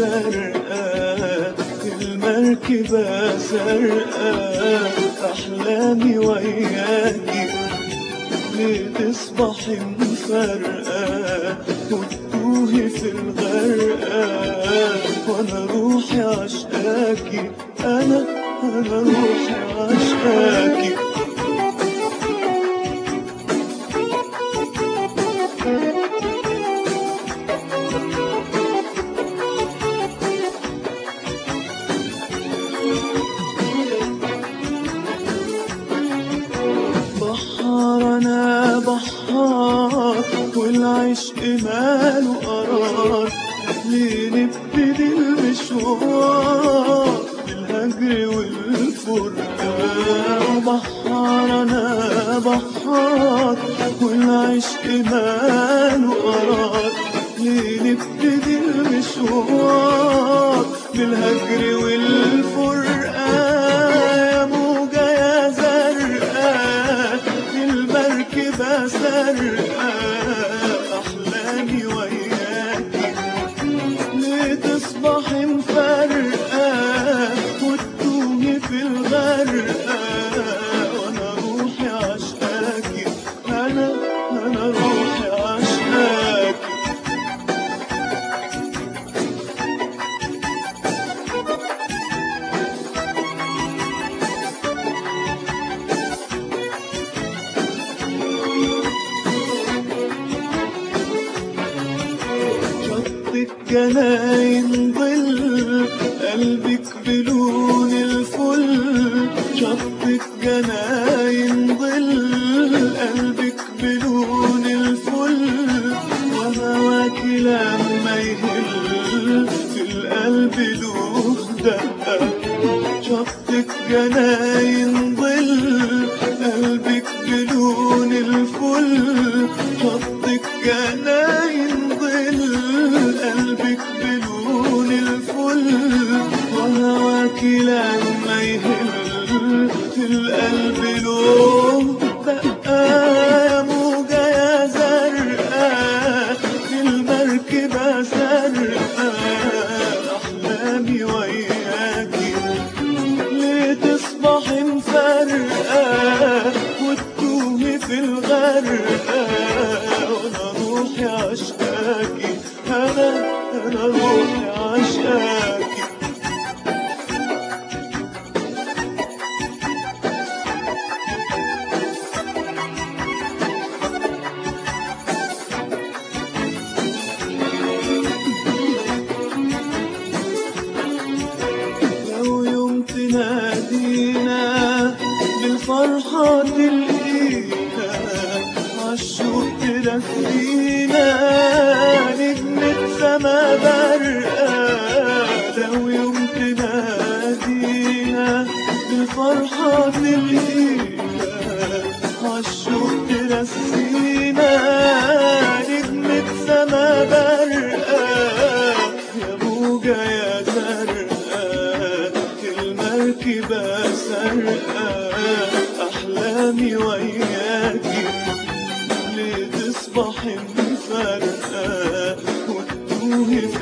زرقاء، المركبة زرقاء، أحلامي وياكي ليه تصبحي مفرقة وتتوهي في الغرقة، وأنا روحي عشقاكي، أنا روحي عشقاكي. بحار أنا بحار والعشق ماله قرار، ليه نبتدي المشوار بالهجر والفرقان؟ بحار أنا بحار والعشق ماله قرار، ليه نبتدي المشوار بالهجر والفرقان؟ يا موجة يا زرقاء، المركبة زرقاء، أحلامي وياكي ليه تصبحي مفرقة وتتوهي في الغرقة، وأنا روحي عشقاكي، أنا روحي عشقاكي. شطك جناين ظل، قلبك بلون الفل، شطك جناين ظل، قلبك بلون الفل، وهواكي لما يهل في القلب له دقة. شطك جناين ظل، قلبك بلون الفل، شطك جناين ظل، قلبك بلون الفل، وهواكي لما يهل في القلب له دقة. يا موجة يا زرقاء، المركبة زرقاء، أحلامي وياكي ليه تصبحي مفرقة وتتوهي في الغرقة، وأنا روحي عشقاكي، أنا روحي عشقاكي. لو يوم تنادينا بالفرحة تلقينا، عالشوق تدفينا نجمة سما برقة. لو يوم تنادينا بالفرحة تلقينا، عالشوق تدفينا نجمة سما برقة. يا موجة يا زرقاء، المركبة زرقاء، أحلامي وياكي ليه تصبحي مفرقة وتتوهي في